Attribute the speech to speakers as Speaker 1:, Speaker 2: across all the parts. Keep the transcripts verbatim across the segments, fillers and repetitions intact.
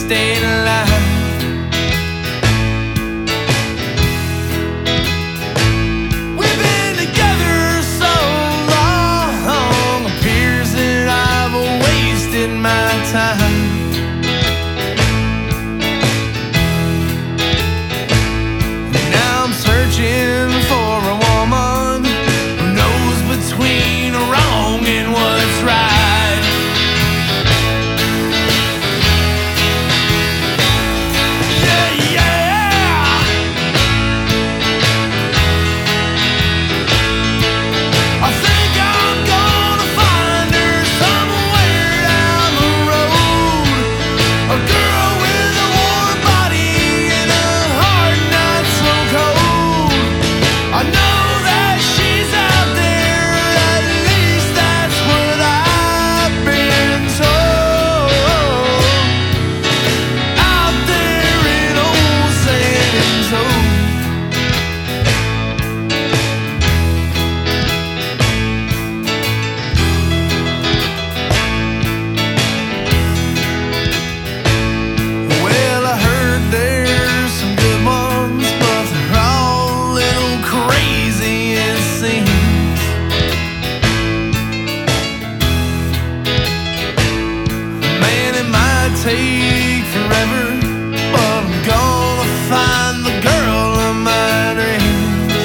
Speaker 1: stayed alive. We've been together so long, appears that I've wasted my time. Now I'm searching for a woman who knows between wrong and what's right. Yeah, yeah. I think I'm gonna find her somewhere down the road. A girl with a warm body and a heart not so cold. I know that she's out there, at least that's what I've been told. Out there in old San Antonio. Well, I heard there's some good ones, but they're all a little crazy, it seems. Man, it might take forever, but I'm gonna find the girl of my dreams.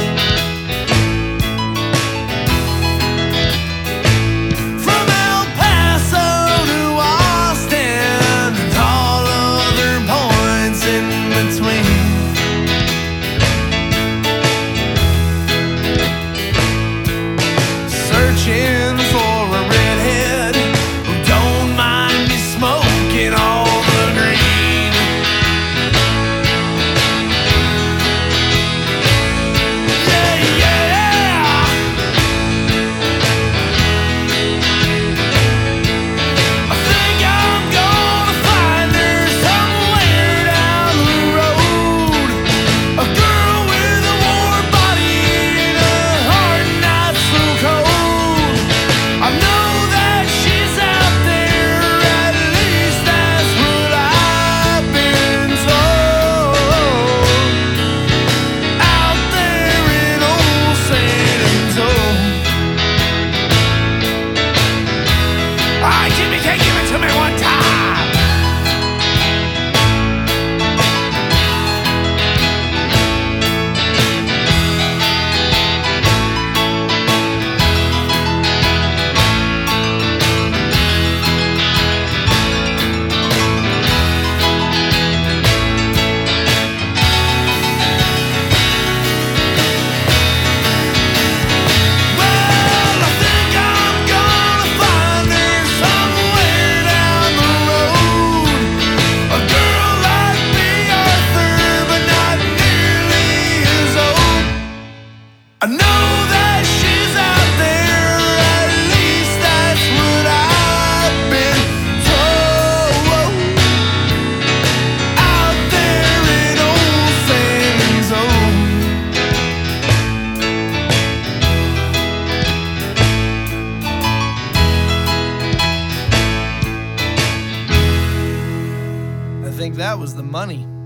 Speaker 1: From El Paso to Austin and all other points in between. Searching for a redhead who don't mind me smoking all the green. Yeah, yeah. I think I'm gonna find her somewhere down the road. A girl with a warm body and a heart not so cold. I know that she's out there, at least that's what I've been told. Out there in old San Antonio. Alright, Jimmy, can you give it to me one time? Well, I think I'm gonna find her somewhere down the road. A girl like me, Arthur, but not nearly as old. I know that she's out there, at least that's what I've been told. Out there in old San Antonio. I think that was the money.